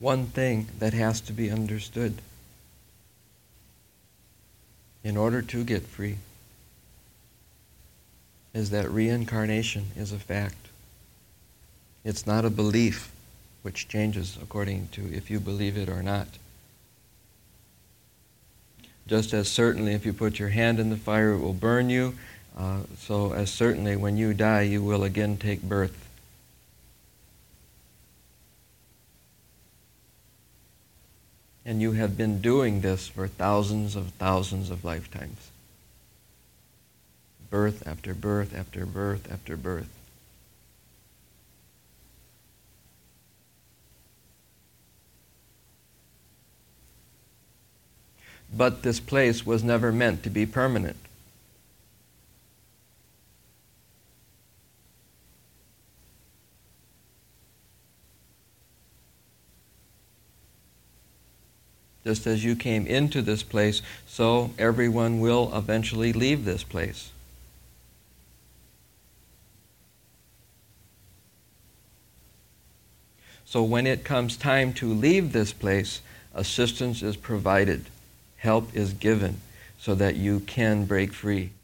one thing that has to be understood in order to get free is that reincarnation is a fact. It's not a belief which changes according to if you believe it or not. Just as certainly if you put your hand in the fire it will burn you, so as certainly when you die you will again take birth. And you have been doing this for thousands of lifetimes. Birth after birth after birth after birth. But this place was never meant to be permanent. Just as you came into this place, so everyone will eventually leave this place. So when it comes time to leave this place, assistance is provided, help is given, so that you can break free.